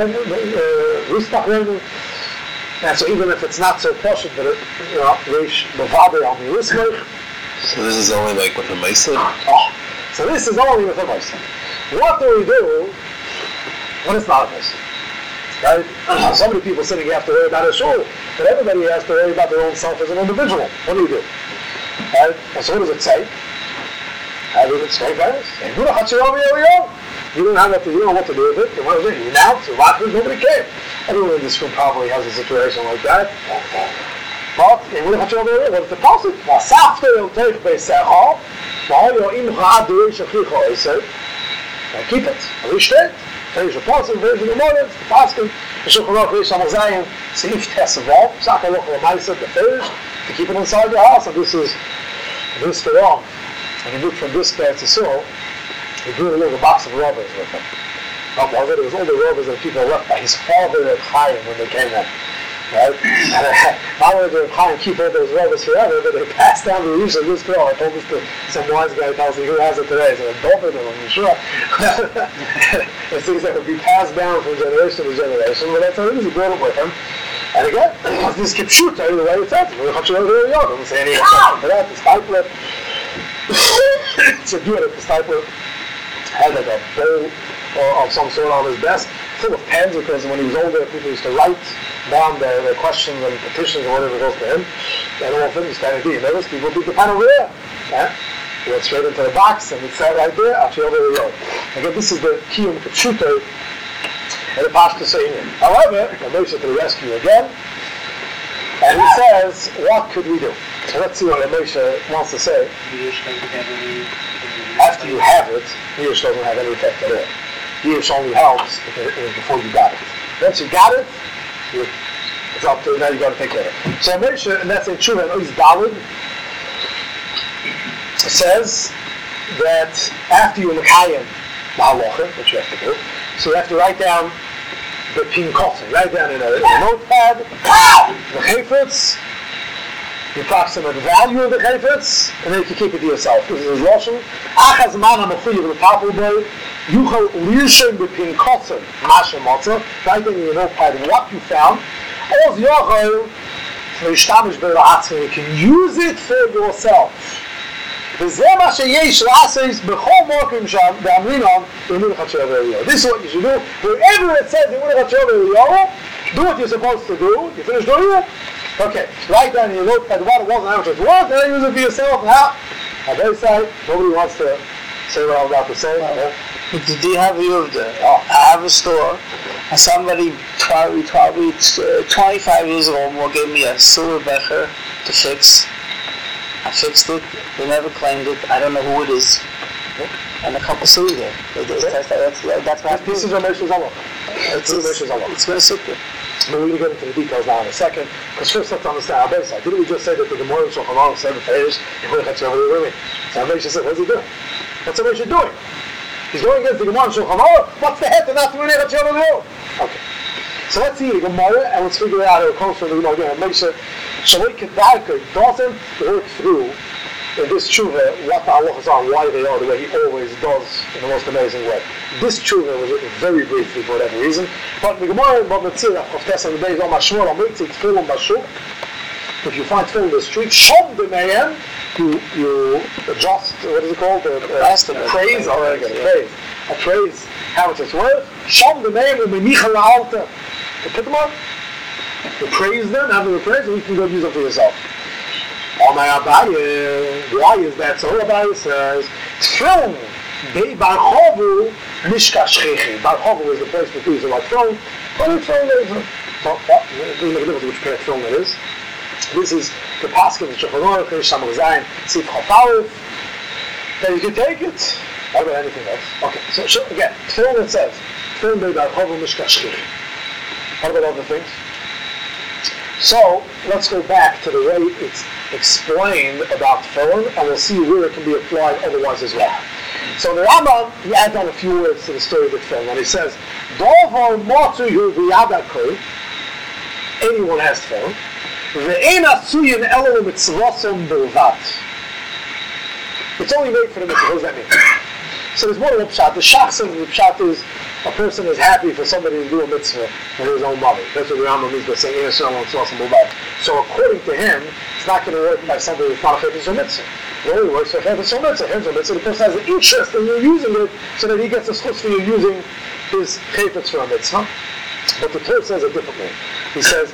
S1: the and so even if it's not so pashut, but Reish Bavade on the Rismach.
S2: So this is only like with a Mesa?
S1: Oh, so this is only with a Mesa. What do we do when it's not a Mesa? Right? So many people sitting have to worry about a shul, but everybody has to worry about their own self as an individual. What do you do? Right? And so what does it say? How does it say, guys? You don't have to, you don't know what to do with it. You announce, you watch it, nobody cares. Everyone in this room probably has a situation like that. But what is the passage? Keep it. Finish the passage, version of the morning, the passage, the Shulchan Aruch, Reish Amar Zayin, Seif Tesavav, Sakar Loch L'Maisa, the finish, to keep it inside your house, and this is this for all. And he moved from this to Yisrael, he brought a little box of rubbers with him. Not was it? It was all the rubbers that people left by his father at Chaim when they came in. Right? And not only did Chaim keep all those rubbers forever, but they passed down the use of this girl. I told this to some wise guy who tells me who has it today. So David, I'm sure. It's things that would be passed down from generation to generation, but that's how it is. He brought it with him. And again, this kipshuta, the way it says, I'm saying he for that, the stipler. So do it at the stipler. Had like a bowl of some sort on his desk, full of pens, because when he was older, people used to write down their questions and petitions or whatever goes to him. And all of them used to kind of do. Notice people did the pen over there. He went straight into the box and it said right there, actually over the road. Again, this is the Kiyum Kipshuto and the Pashto Seinin. However, Moshe to the rescue again. And he says, what could we do? So let's see what Moshe wants to say. After you have it, Yush doesn't have any effect at all. Yush only helps before you got it. Once you got it, it's up to, now you got to take care of it. So Moshe, and that's in Tshuva, and Ois Daled, says that after you Mekayim the halacha, which you have to do, so you have to write down the pinkotzen, write down in a notepad, the chayfetz, the approximate value of the chayfetz, and then you can keep it to yourself. This is Lashon. Achaz man ha-mechuyev l'tapel bo, yuchal lirshon b'pinkotzen masha motza, write down in your notepad what you found, oz yochel l'ishtamish b'la'atzmi, you can use it for yourself. This is what you should do. Wherever it says do what you're supposed to do. You finish doing it? Okay. Write down in your notepad what it was and how much it was, then use it for yourself. Now, on their side, nobody wants to say what I'm about to say.
S3: Do you have I have a store, and somebody probably 25 years old will give me a silver becher to fix. I fixed it. They never claimed it. I don't know who it is. And a couple silver there. That's my
S1: piece of Moshe's Allah. It's
S3: very simple.
S1: We're going to get into the details now in a second, because first let's understand our base side. Didn't we just say that the Gemara in Shulchan Aruch said so Moshe said, what's he doing? What's Moshe doing? He's going against the Gemara in Shulchan Aruch. What's the head to not doing it? Okay. So let's see the Gemara and let's figure out how it comes from the Gemara. Moshe Shaloi Kedarka doesn't work through in this tshuva what the halachas are, why they are the way he always does in the most amazing way. This tshuva was written very briefly for whatever reason. But the Gemara in Bava Metzia of Tesla the days on Mashmur on Mitzvah Tefillin Bashuk. If you find tefillin in the street, Shom B'Mehem, you adjust, what is it called? Praise, appraise how much it's worth. Shom B'Mehem U'Menicha La'alta. You put them up. You praise them, have them appraised, and you can go use them for yourself. Why is that so? Abaye says, Tefillin Bei Barchovu Mishka Shchechi. Barchovu is the place to use like tefillin. What is tefillin? So, it doesn't make a difference which kind of tefillin it is. This is the Pasuk of Shulchan Aruch, Shamar Zayin, Sif Chafalef. Then you can take it. What about anything else? Okay, so again, tefillin it says, Tefillin Bei Barchovu Mishka Shchechi. What about other things? So, let's go back to the way it's explained about tefillin, and we'll see where it can be applied otherwise as well. So the Rambam, he adds on a few words to the story of the tefillin, and he says, Dovar Motzuhu V'Yadakoi, anyone has tefillin, Ve'en Asuyin Elo Mitzvosom Bilvat. It's only made for the mitzvah. What does that mean? So there's more than a pshat. The shachs of the pshat is a person is happy for somebody to do a mitzvah for his own money. That's what the Rambam means by saying, so according to him, it's not going to work by somebody who's not a chayfetz or mitzvah. It only works for chayfetz or mitzvah. The person has an interest in you using it so that he gets a schutz for you using his chayfetz for a mitzvah. But the Torah says it differently. He says,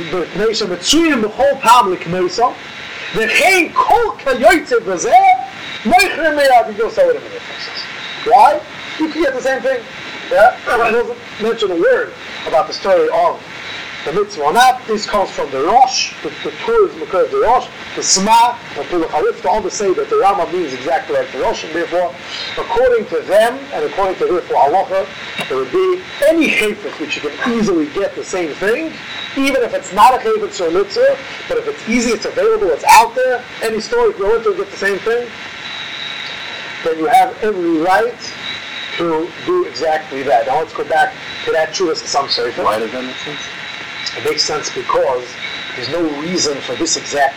S1: why? You can get the same thing. Yeah? It doesn't mention a word about the story of the mitzvah or not. This comes from the Rosh, the Torah is because the Rosh, the Sma, and the Chalif, all to say that the Rambam means exactly like the Rosh, and therefore, according to them, and according to therefore halacha, there would be any chayfetz which you can easily get the same thing, even if it's not a chayfetz or a mitzvah, but if it's easy, it's available, it's out there, any store you go into will get the same thing, then you have every right to do exactly that. Now let's go back to that Chuvas Chassam Sofer.
S2: Why does that make sense?
S1: It makes sense because there's no reason for this exact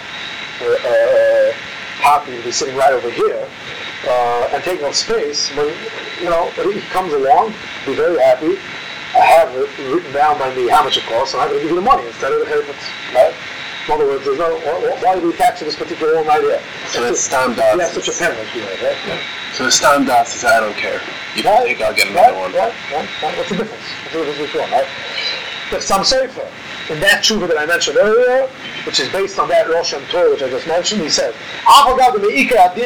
S1: copy to be sitting right over here and taking up space. When he comes along, be very happy. I have it written down by me how much it costs, and I'm going to give you the money instead of the chayfetz. Right? In other words, there's no why do we attach to this particular one right here?
S2: So it's standard.
S1: You have such a pen like you have, right? Yeah.
S2: So the standard is I don't care. You can take, I'll get another one.
S1: Right. What's the difference? Which one, right? The Sam Sofer, in that tshuva that I mentioned earlier, which is based on that Rosh and Torah which I just mentioned, he says, there would really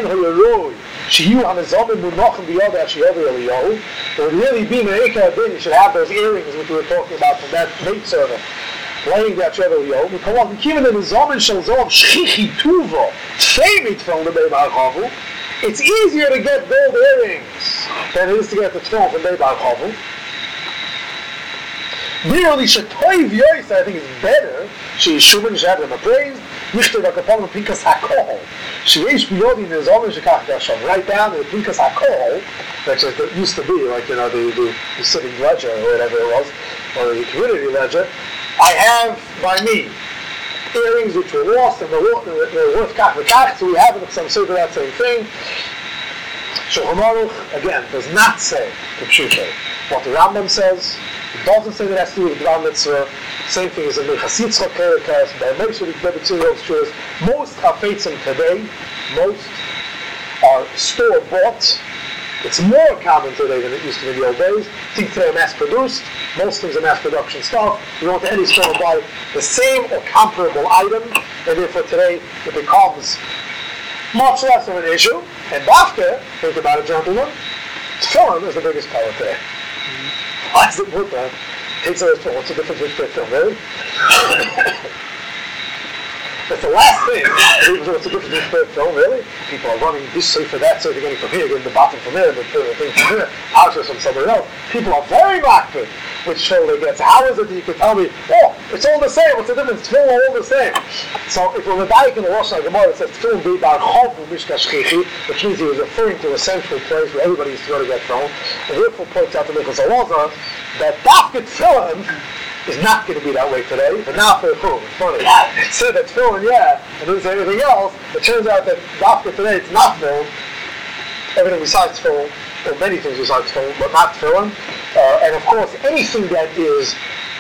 S1: be me'ikar adin, you should have those earrings which we were talking about from that maid servant, laying that Shevel Yom, it's easier to get gold earrings than it is to get the tefillin from Bei Bar Chovu. Really, Shetoiv Yois, I think is better. She is Shuman, she had them appraised. Yichter Bakapon, Pinkas HaKohol. She is Biyodin, is always Shekach Gasham. Write down the Pinkas HaKohol, which used to be like, the civic ledger or whatever it was, or the community ledger. I have by me earrings which were lost and they're worth kach v'kach, so we have it some sort of that same thing. Shulchan Aruch, again, does not say the Pshuto. What the Rambam says, it doesn't say that it has to do with the Bar Mitzvah. Same thing as in the Chasitzchak Kerekas, by most of the Kebbetzurios Shuras. Most Chafetzim today, most are store-bought. It's more common today than it used to be in the old days. Things today are mass-produced. Most things are mass-production stuff. You go to any store and buy the same or comparable item, and therefore today it becomes much less of an issue. And Dafke, think about it, gentlemen, tefillin is the biggest power today. Why is it put that? Takes away from what's the difference between tefillin, really? That's the last thing. People say, what's the difference between tefillin, really? People are running this way for that, so they're getting from here, getting the bottom from there, the thing from here, houses from somewhere else. People are very locked which tefillin they get. So how is it that you can tell me, oh, it's all the same, what's the difference? Tefillin are all the same. So if we're medayik in the Rosh Hashanah, it says tefillin be bar chov u'mishkash chichi, which means he was referring to a central place where everybody used to go to get tefillin. And therefore points out to Michal Zalazar that dafke tefillin is not going to be that way today, but not for the food. It's funny. It said that tefillin, yeah, and then say everything else. It turns out that dafke today it's not tefillin. Everything besides tefillin, or many things besides tefillin, but not tefillin. And of course, anything that is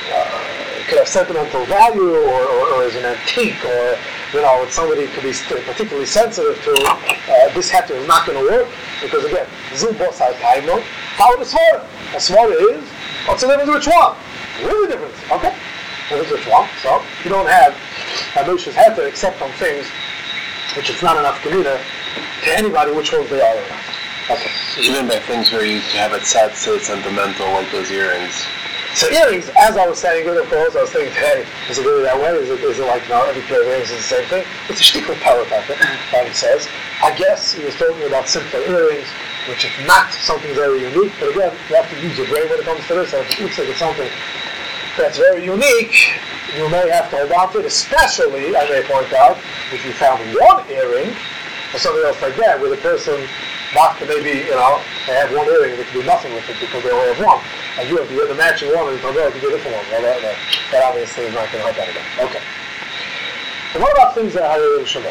S1: could have sentimental value or is an antique or somebody could be particularly sensitive to, this heter is not going to work because again, zil bosai taimo, follow the svara. A svara is, what's the difference which one? Really difference, okay? Difference which one? So you don't have Moshe's heter except on things which it's not enough kamina to anybody which ones they are or not. Okay.
S2: Even by things where you have it sad, so it's sentimental, like those earrings.
S1: So earrings, as I was saying, of course, I was thinking, hey, is it really that way? Is it like, no, every pair of earrings is the same thing? It's a shtickle power packet, like it says. I guess he was talking about simple earrings, which is not something very unique, but again, you have to use your brain when it comes to this, and if it looks like it's something that's very unique, you may have to hold on to it, especially, I may point out, if you found one earring, or something else like that, where the person maybe, they have one earring and they can do nothing with it because they only have one. And you have the matching one and you can go, you get a different one. Well, that obviously is not going to help anybody. Okay. So what about things that are Harei L'Shalei?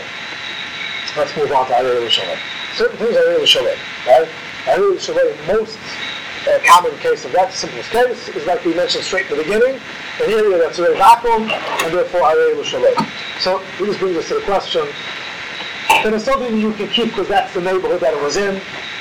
S1: Let's move on to Harei L'Shalei. Certain things are Harei L'Shalei, right? Harei L'Shalei, most common case of that, the simplest case, is like we mentioned straight in the beginning, an area that's very vacuum, and therefore Harei L'Shalei. So this brings us to the question, then it's something you can keep because that's the neighborhood that it was in.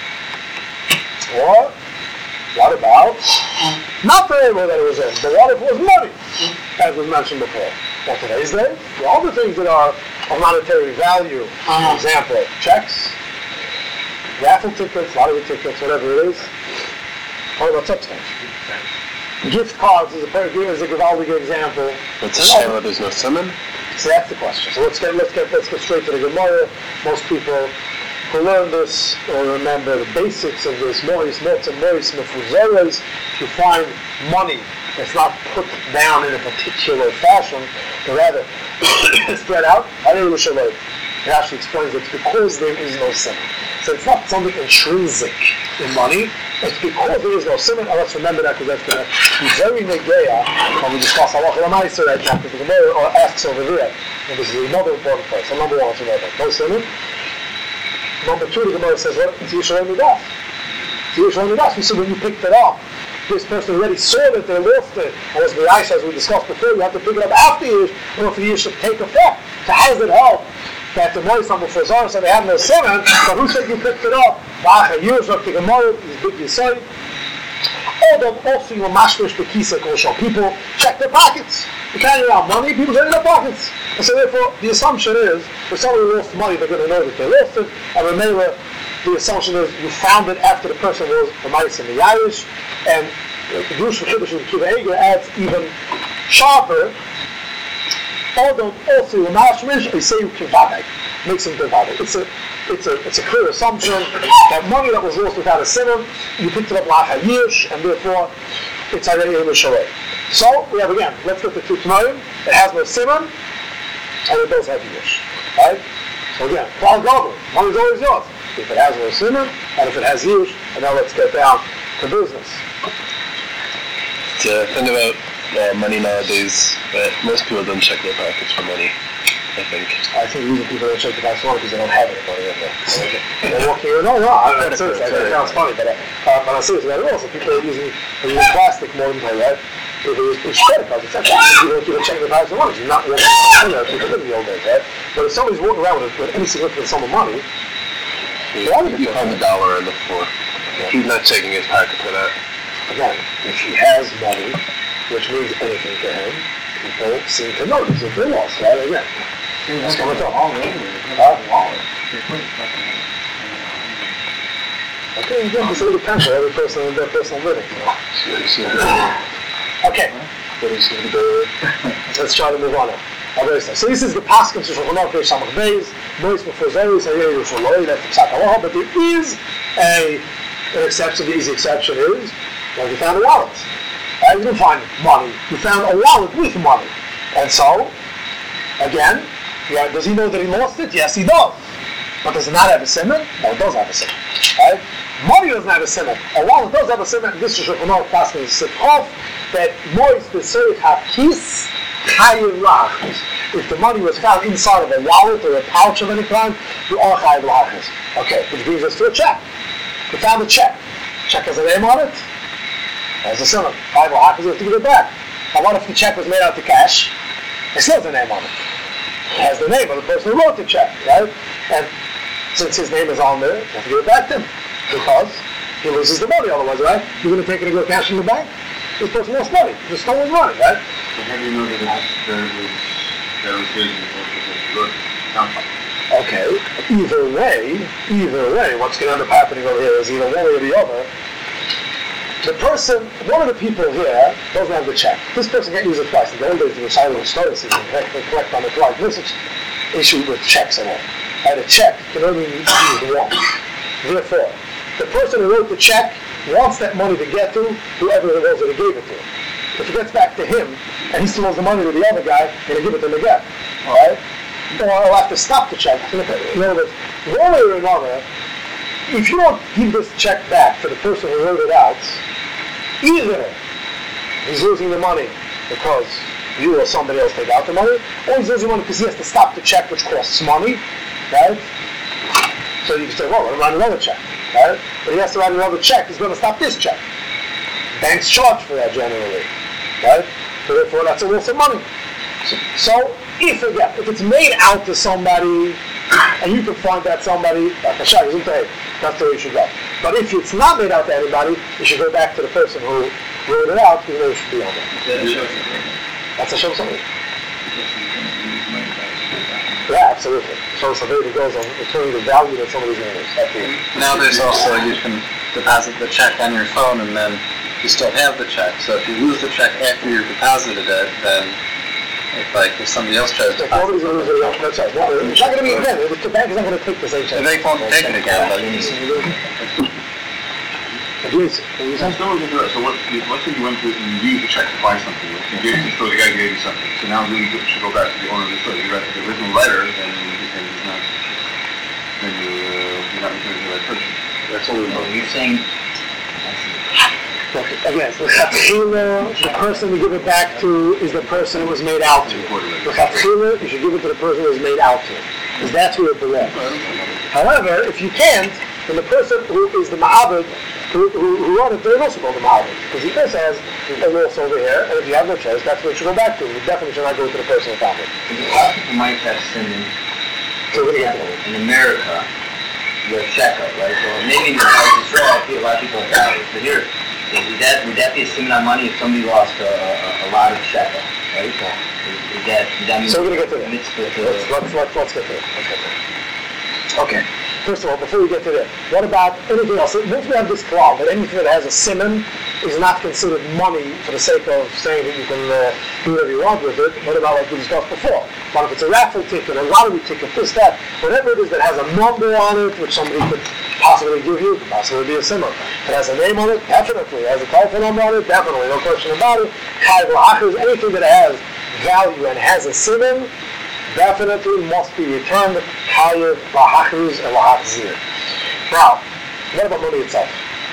S1: Or, what about not the neighborhood that it was in, but what if it was money, as was mentioned before? Well, today's day, all the things that are of monetary value, for example, checks, raffle tickets, lottery tickets, whatever it is, what about substance? Gift cards is a Givaldic example.
S2: But to say there's no simon?
S1: So that's the question. So let's get straight to the Gemara. Most people who learn this or remember the basics of this, Moris, Motzim, Moris, Mefuzeres, if you find money that's not put down in a particular fashion, but rather spread out, it actually explains it's because there is no sin. So it's not something intrinsic in money, it's because there is no sin. And let's remember that because that's going to be very negeya when we discuss halacha l'maaseh right now, because the Gemara or asks over there, and this is another important place. So number one, let's remember, no sin. Number two, the Gemara says, well, it's Yisrael Midas. It's Yisrael Midas. We said when you picked it up, this person already saw that they lost it, and as Mirash, as we discussed before, you have to pick it up after years in order for the years to take effect. So how does it help that the Mois on before Zara said they had no simon, but who said you picked it up? Years of the Gemara, is big Yisrael. Also, you mashmish the kisa kosher. People check their pockets. You carry around money, people check their pockets. And so therefore, the assumption is, for somebody who lost money, they're going to know that they lost it. And remember, the assumption is you found it after the person was the mice in the Irish. And the Grush V'Chidush of Kiva Eger adds even sharper. Also, you mashmish, they say you kivadek. Makes them kivadek. It's a clear assumption that money that was lost without a simon, you picked it up like a yesh, and therefore it's already in the shalei. So we have again, let's get the two tanoim. It has no simon, and it does have yush. Right? So again, Klal Gadol, money is always yours. If it has no simon, and if it has yush, and now let's get down to business.
S2: The thing about money nowadays, most people don't check their pockets for money, I think.
S1: I think usually people don't check the pockets for money because they don't have any money in there. They're walking in, I'm serious, it sounds funny, but I'm serious about it also. People are using plastic more than right? It's credit cards, it's actually, you don't check the pockets for money, you're not walking around like people did in the old days, right? But if somebody's walking around with any significant sum of money,
S2: you find $1 on the floor. He's not checking his pocket for that.
S1: Again, if he has money, which means anything to him, people seem to notice if they're lost, right? Again, that's what we're talking. Okay, again, this is the country, every person in their personal living. Okay, let's try to move on now. So this is the Paskin Shulchan Aruch Reish Samach Beis, Mois before Zeris, Hayei Yerushaloi, that's the Psak Halacha, but there is an exception. The easy exception is when you found a wallet. You didn't find money. You found a wallet with money. And so, again, does he know that he lost it? Yes, he does. But does it not have a simon? No, it does have a simon. Right? Money doesn't have a simon. A wallet does have a simon. This is Shulchan Aruch Paskin Sifchov that Mois B'Seif HaKis Chayiv Lachis. If the money was found inside of a wallet or a pouch of any kind, you are Chayiv Lachis. Okay, which brings us to a check. You found a check. Check has a name on it. As a simon. Chayiv Lachis, you have to give it back. Now what if the check was made out of cash? It still has a name on it. It has the name of the person who wrote the check, right? And since his name is on there, you have to give it back to him. Because he loses the money otherwise, right? You're going to take it and go cash in the bank? This person lost money. He stole his money, right?
S6: So how do you know that there was his good company?
S1: Okay, either way, what's going to end up happening over here is either one way or the other. The person, one of the people here doesn't have the check. This person can't use it twice. In the old days, they were silent stories, they collect on the client. This is issue with checks and all. And a check can only be used once. Therefore, the person who wrote the check wants that money to get to whoever it was that he gave it to. If it gets back to him, and he still owes the money to the other guy, he'll give it to him again. Alright? Or I'll have to stop the check. In other words, one way or another, if you don't give this check back to the person who wrote it out, either he's losing the money because you or somebody else take out the money, or he's losing money because he has to stop the check, which costs money, right? So you can say, well, I'll write another check, right? But he has to write another check, he's going to stop this check. Banks charge for that generally, right? So therefore, that's a waste of money. So, if it's made out to somebody, and you can find that somebody, that's the way you should go. But if it's not made out to anybody, you should go back to the person who wrote it out, even though it should be on there. That's a show something. Yeah, absolutely. So somebody goes on returning the value that somebody's name is.
S5: Nowadays also you can deposit the check on your phone and then you still have the check. So if you lose the check after you deposited it, then if somebody else tries to deposit it,
S1: that's right. It's not going to be again. The bank is not going to take the same check.
S5: they won't take it again. But
S6: So let's say you went to and you used the check to buy something. You gave it to the store, the guy gave you something. So now you should go back to the owner of the store. You write the original letter, then you're not returning to that person. That's all.
S4: You're saying.
S1: Again, the person you give it back to is the person it was made out to. You should give it to the person it was made out to, because that's where it belongs. However, if you can't, then the person who is the ma'abed, who wrote it, they're also called the ma'abed, because he just has a loss over here, and if you have no choice, that's what you should go back to. You definitely should not go to the person who found it.
S4: You might have sinned in America, your shekel, right? So maybe in Israel, a lot of people have dollars, but here. Would that be a similar money if somebody lost a lot of shekel, right? Is that mean
S1: so we're going to get to that. Let's get to it. Okay. First of all, before we get to that, what about anything else? Once we have this klal that anything that has a simon is not considered money for the sake of saying that you can do whatever you want with it. What about like we discussed before? But if it's a raffle ticket, a lottery ticket, this, that, whatever it is that has a number on it, which somebody could possibly give you, could possibly be a simon. If it has a name on it, definitely. It has a telephone number on it, definitely. No question about it. Chayiv l'achriz, anything that has value and has a simon, definitely must be returned. Chayiv l'achriz and l'achzir. Now, what about money itself?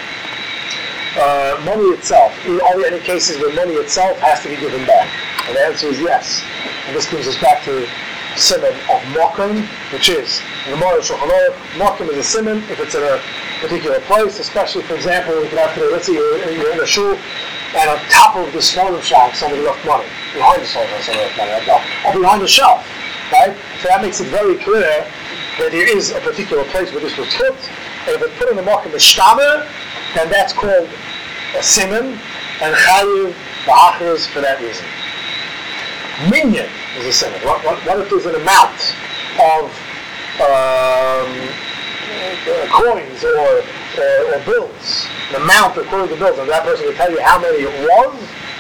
S1: Money itself, in only any cases where money itself has to be given back. And the answer is yes. And this brings us back to simon of mokum, which is, in the Gemara Shulchan Aruch, mokum is a simon if it's in a particular place, especially, for example, we can have to, let's say you're in a shul, and on top of the smaller shelf, somebody left money. Behind the somebody left money, or behind the shelf, right? So that makes it very clear that there is a particular place where this was put, and if it's put in the mokum mishtamer, then that's called a simon, and chayiv ba'achros for that reason. Minyan is a simon. What if there's an amount of coins or bills, an amount according to bills, and that person will tell you how many it was,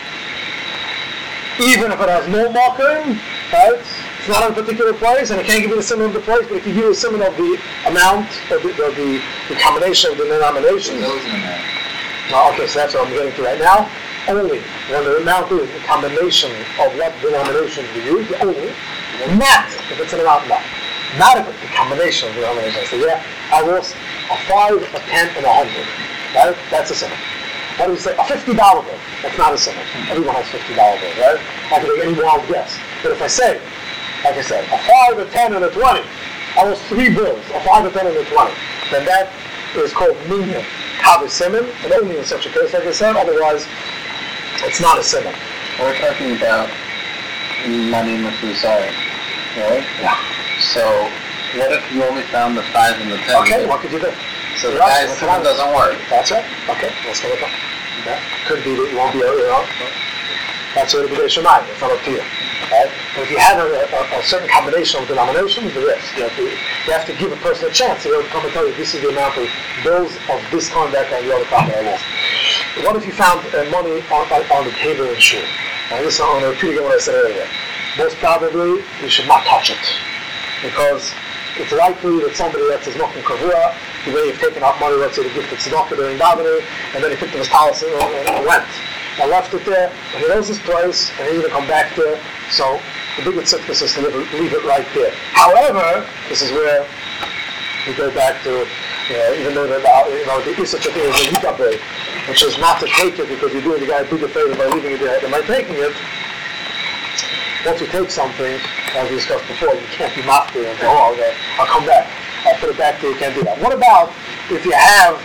S1: even if it has no mokum, right? It's not in a particular place, and it can't give you the simon of the place, but it can give you a simon of the amount, of the combination of the denominations. Okay, so that's what I'm getting to right now. Only when the amount is the combination of what denominations we use, only, not if it's an amount, not if it's the combination of denominations. So yeah, I lost a 5, a 10, and a 100. Right? That's a simon. What do we say? A $50 bill. That's not a simon. Everyone has $50 bills, right? I can make any wild guess. But if I say, like I said, a 5, a 10, and a 20, I lost 3 bills, a 5, a 10, and a 20. Then that is called minyan. Have a simon, and only in such a case, like I said, otherwise it's not a simon.
S5: We're talking about money mefuzar, right?
S1: Yeah.
S5: So, what if you only found the 5 and the 10?
S1: Okay, what could you do?
S5: So the guy's simon doesn't work.
S1: That's right. Okay, let's go with that. That could be that you won't be able to, that's what it would be Shemai. It's not up to you. Right? But if you have a certain combination of denominations, the risk. You have to give a person a chance. They will come and tell you this is the amount of bills of this kind, that kind, the other kind that I lost. What if you found money on the table in shul? Now this, I'm going to repeat again what I said earlier. Most probably, you should not touch it. Because it's likely that somebody that says nothing kavua, the way you've taken out money, let's say to give to tzedakah during davening, and then he picked up his palace and went. I left it there, and he knows his place, and he didn't come back there, so the big sickness is to leave it right there. However, this is where we go back to, even though there is such a thing as a yikabeh, which is not to take it because you're doing the guy a bigger favor by leaving it there than by taking it. Once you take something, as we discussed before, you can't be master and say, oh, okay, I'll come back. I'll put it back there, you can't do that. What about if you have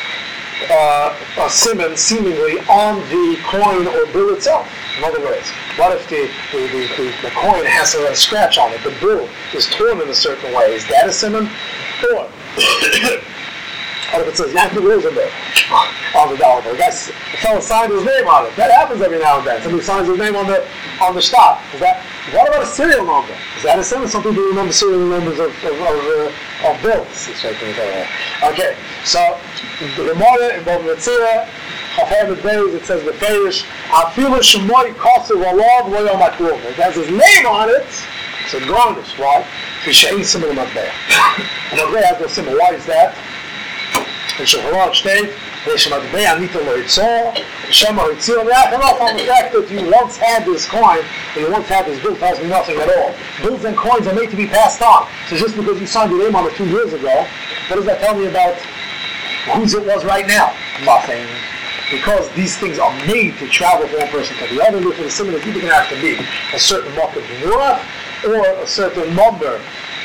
S1: a simon seemingly on the coin or bill itself? In other words, what if the coin has a scratch on it, the bill is torn in a certain way? Is that a simon? Or what if it says Yankee Rosenberg on the dollar bill? The fellow signed his name on it. That happens every now and then. Somebody signs his name on the stock. What about a serial number? Is that a simon? Some people remember serial numbers of bills. Okay, so the Gemara in Bava Metzia, Chafayim Beis, it says the Ferish, Afilu Shemoy Kosev Olav Lo Yom Akrum. It has his name on it. It's a garnish. Why? Because she ain't similar to Matbeah. And Matbeah has no simon. Why is that? In Shulchan Aruch Shteit, Matbeah Nita Lo Yitzor, Shema Yitzir, and that off on the fact that you once had this coin, and you once had this bill tells me nothing at all. Bills and coins are made to be passed on. So just because you signed your name on it 2 years ago, what does that tell me about whose it was right now? Nothing. Because these things are made to travel from one person to the other, which is similar, it's either going to have to be a certain mark of Gemara or a certain number.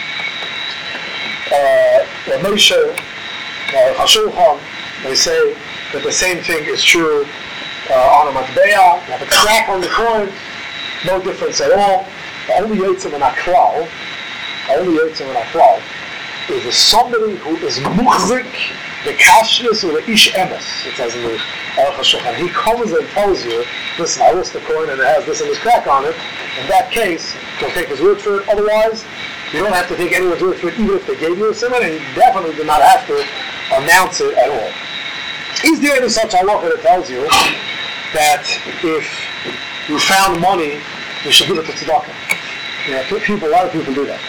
S1: Moshe, Hashulchan, they say that the same thing is true on a matbeah. You have a crack on the coin, no difference at all. The only yotzim and aklal, is somebody who is muchzik, the kashrus or the ish emes. It says in the Aruch HaShulchan. He comes and tells you, listen, I lost the coin and it has this and this crack on it. In that case, you'll take his word for it. Otherwise, you don't have to take anyone's word for it, even if they gave you a simon, and you definitely do not have to announce it at all. Is there any such halacha that tells you that if you found money, you should give it to tzedakah? A lot of people do that.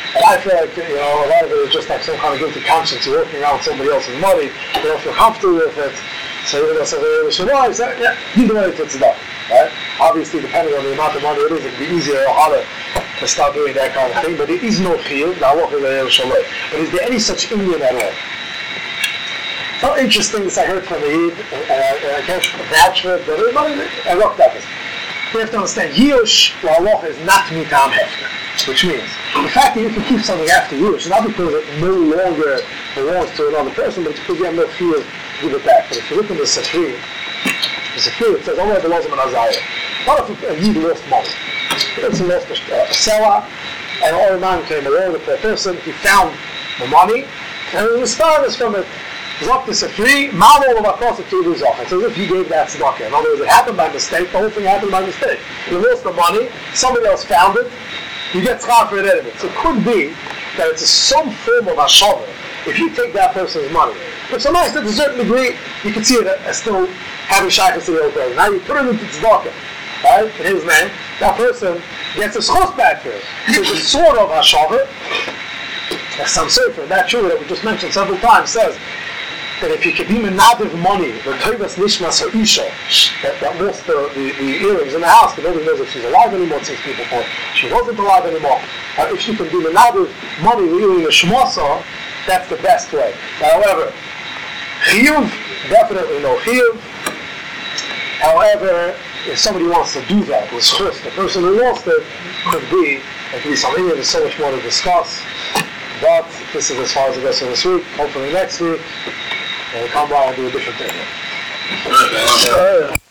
S1: And I feel like, a lot of it is just like some kind of guilty conscience. You're working around somebody else's money, you don't feel comfortable with it. So even though somebody you donate to tzedakah, right? Obviously, depending on the amount of money it is, it can be easier or harder to start doing that kind of thing. But there is no chiyuv, but is there any such Indian at all? So interesting, this I heard from the Yid, and I can't vouch for it, but I looked at this. You have to understand, Yush, La'aloch is not mitam hefker, which means, the fact that you can keep something after Yush, not because it no longer belongs to another person, but it's because you have no fear to give it back. But if you look in the Sefri, it says, only belongs to an Azariah. What if a Yid lost money? He lost a seller, and all the man came along with that person, he found the money, and he was farthest from it. Zok is a free, Mamo of Akos to do Zok. It's as if he gave that tzedakah. In other words, it happened by mistake, the whole thing happened by mistake. You lost the money, somebody else found it, you get tzchar for it anyway. So it could be that it's some form of hashava if you take that person's money. But so nice, to a certain degree, you can see it as still having shaykhs to the old person. Now you put it into tzedakah, right, in his name, that person gets his chos back for it. So it's a sort of hashava. As some sefer, that true that we just mentioned several times, says that if you could be menadiv money, the toivas nishmas ha'isha, that lost the earrings in the house, but nobody knows if she's alive anymore since people thought she wasn't alive anymore. If she can be menadiv money, the earring of shmasa, that's the best way. However, chiyuv, definitely no chiyuv. However, if somebody wants to do that with chus, the person who lost it could be something. There's so much more to discuss. But this is as far as it goes for this week. Hopefully next week, we'll come by and do a different thing.